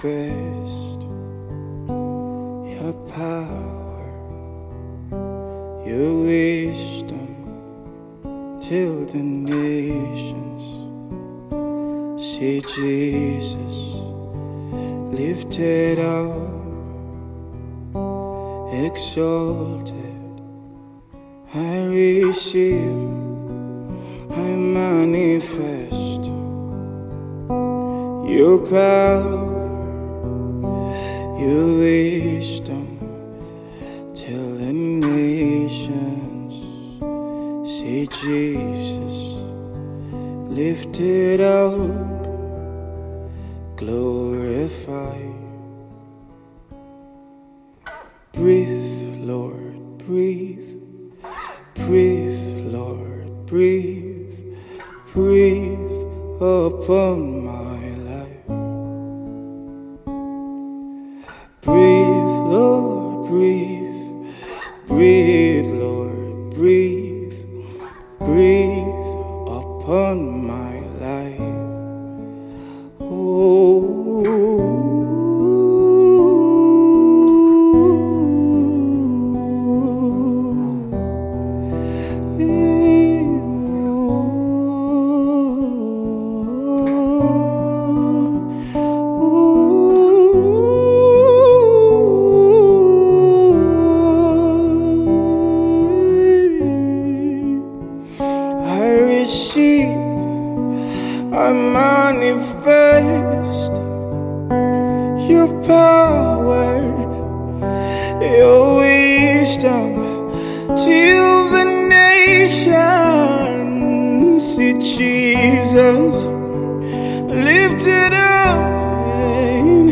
manifest your power, your wisdom till the nations see Jesus lifted up, exalted. I receive, I manifest your power, your wisdom till the nations see Jesus lifted up, glorified. Breathe, Lord, breathe. Breathe, Lord, breathe. Breathe upon my life. Breathe, Lord, breathe. Breathe, Lord, breathe. Breathe upon my life. Oh, I manifest your power, your wisdom till the nations see Jesus lifted up and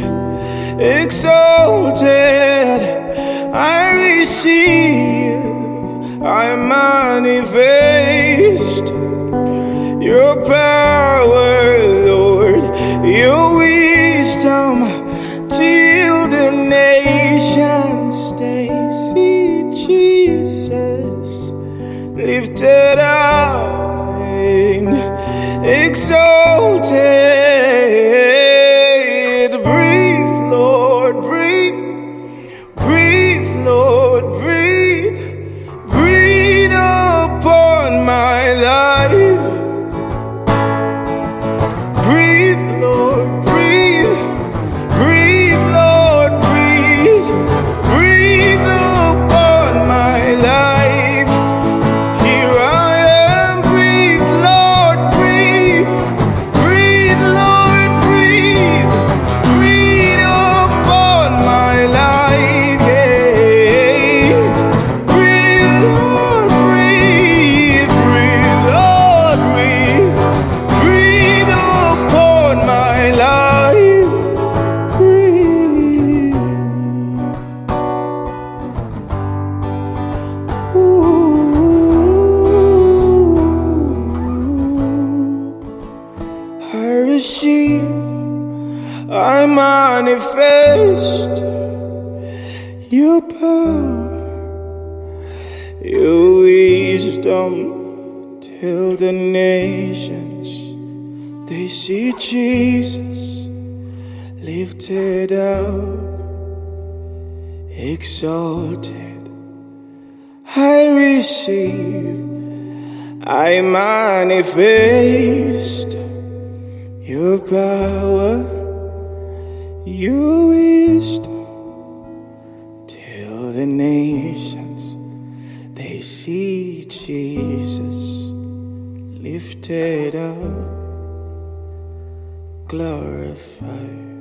exalted. I receive, I manifest your power, Lord, your wisdom till the nations they see Jesus lifted up and exalted. Breathe, Lord, breathe. Breathe, Lord, breathe. Breathe upon my life. Breathe, Lord, breathe. Breathe, Lord, breathe. Breathe upon my life. Here I am. Breathe, Lord, breathe. Breathe, Lord, breathe. Breathe upon my life. Yeah. Breathe, Lord, breathe. Breathe, Lord, breathe. Breathe upon my life. Breathe. Ooh. I receive, I manifest your power, your wisdom till the nations they see Jesus lifted up, exalted. I receive, I manifest your power, your wisdom till the nations they see Jesus lifted up, glorified.